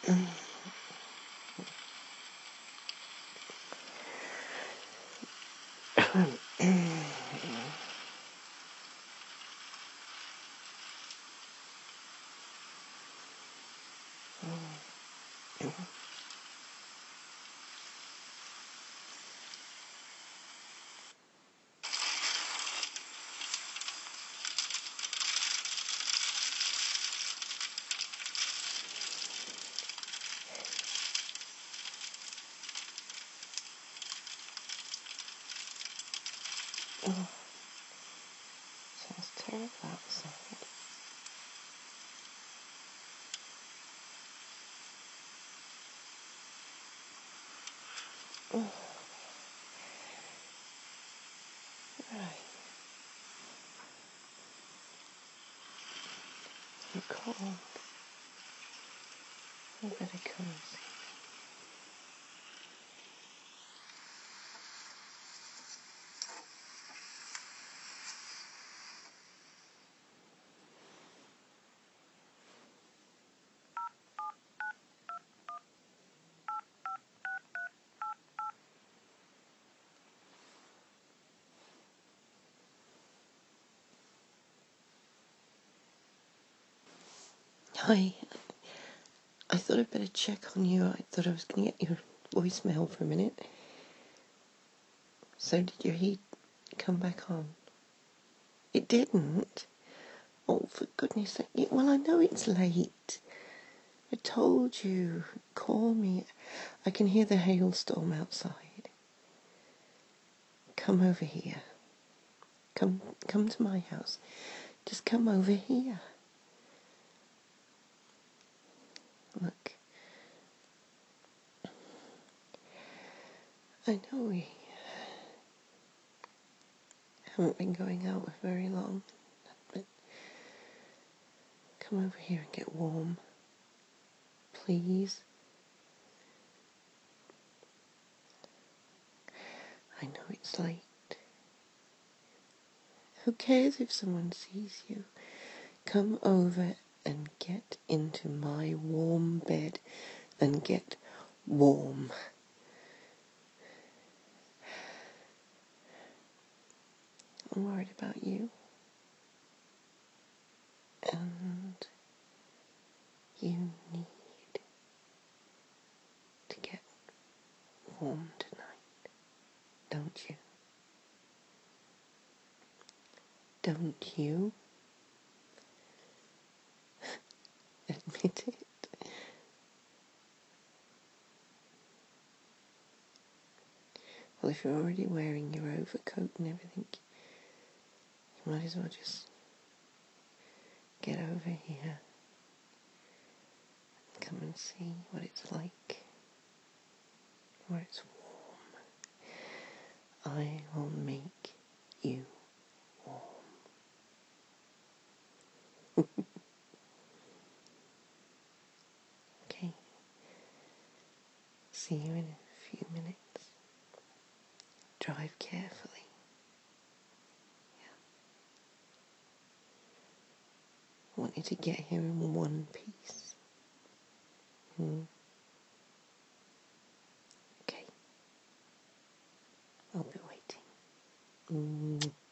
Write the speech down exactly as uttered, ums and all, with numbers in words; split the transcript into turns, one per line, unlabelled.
Oh, sounds terrible outside. Oh. Right. I'm cold. I better cozy. Hi. I thought I'd better check on you. I thought I was going to get your voicemail for a minute. So did your heat come back on? It didn't? Oh, for goodness sake. Well, I know it's late. I told you. Call me. I can hear the hailstorm outside. Come over here. Come, come to my house. Just come over here. Look. I know we haven't been going out for very long, but come over here and get warm, please. I know it's late. Who cares if someone sees you? Come over and get into my warm bed and get warm. I'm worried about you. And you need to get warm tonight, don't you? Don't you? Admit it. Well, if you're already wearing your overcoat and everything, you might as well just get over here and come and see what it's like, where it's warm. I will make you warm. Okay. See you in a few minutes. Drive carefully. Yeah. I want you to get here in one piece. Hmm. Okay. I'll be waiting. Mm.